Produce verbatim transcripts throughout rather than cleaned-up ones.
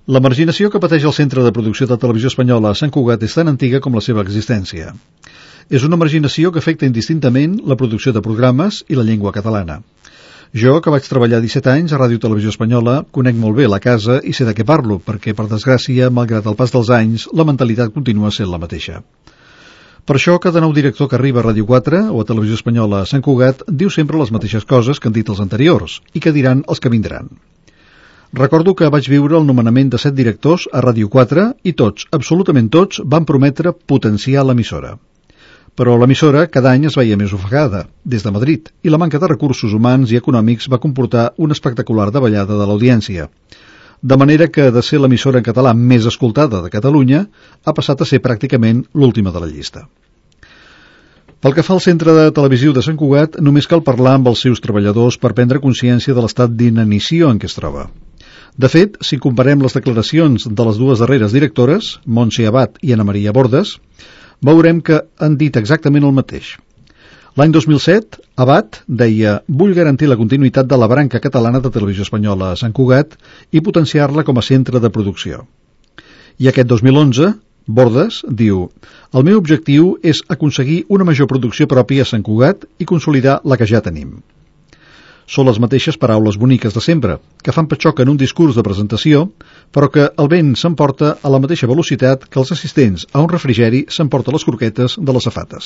La marginació que pateix el Centre de Producció de Televisió Espanyola a Sant Cugat és tan antiga com la seva existència. És una marginació que afecta indistintament la producció de programes i la llengua catalana. Jo, que vaig treballar disset anys a Ràdio Televisió Espanyola, conec molt bé la casa i sé de què parlo, perquè, per desgràcia, malgrat el pas dels anys, la mentalitat continua sent la mateixa. Per això, cada nou director que arriba a Ràdio quatre o a Televisió Espanyola a Sant Cugat diu sempre les mateixes coses que han dit els anteriors i que diran els que vindran. Recordo que vaig viure el nomenament de set directors a Ràdio quatre i tots, absolutament tots, van prometre potenciar l'emissora. Però l'emissora cada any es veia més ofegada, des de Madrid, i la manca de recursos humans i econòmics va comportar una espectacular davallada de l'audiència. De manera que, de ser l'emissora en català més escoltada de Catalunya, ha passat a ser pràcticament l'última de la llista. Pel que fa al Centre de Televisió de Sant Cugat, només cal parlar amb els seus treballadors per prendre consciència de l'estat d'inanició en què es troba. De fet, si comparem les declaracions de les dues darreres directores, Montse Abad i Ana Maria Bordes, veurem que han dit exactament el mateix. L'any dos mil set, Abad deia «Vull garantir la continuïtat de la branca catalana de Televisió Espanyola a Sant Cugat i potenciar-la com a centre de producció». I aquest dos mil onze, Bordes diu «El meu objectiu és aconseguir una major producció pròpia a Sant Cugat i consolidar la que ja tenim». Són les mateixes paraules boniques de sempre, que fan patxoc en un discurs de presentació, però que el vent s'emporta a la mateixa velocitat que els assistents a un refrigeri s'emporta les croquetes de les safates.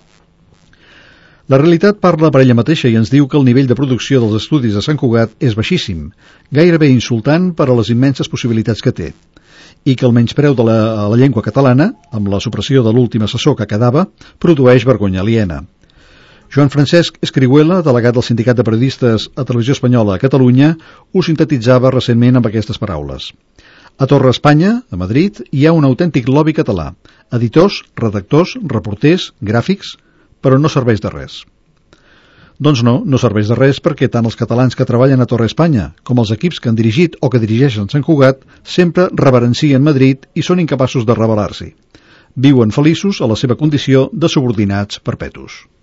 La realitat parla per ella mateixa i ens diu que el nivell de producció dels estudis de Sant Cugat és baixíssim, gairebé insultant per a les immenses possibilitats que té, i que el menyspreu de la, la llengua catalana, amb la supressió de l'últim assessor que quedava, produeix vergonya aliena. Joan Francesc Escrihuela, delegat del Sindicat de Periodistes a Televisió Espanyola a Catalunya, ho sintetitzava recentment amb aquestes paraules. A Torre Espanya, a Madrid, hi ha un autèntic lobby català. Editors, redactors, reporters, gràfics, però no serveix de res. Doncs no, no serveix de res perquè tant els catalans que treballen a Torre Espanya com els equips que han dirigit o que dirigeixen Sant Cugat sempre reverencien Madrid i són incapaços de rebel·lar-s'hi. Viuen feliços a la seva condició de subordinats perpetus.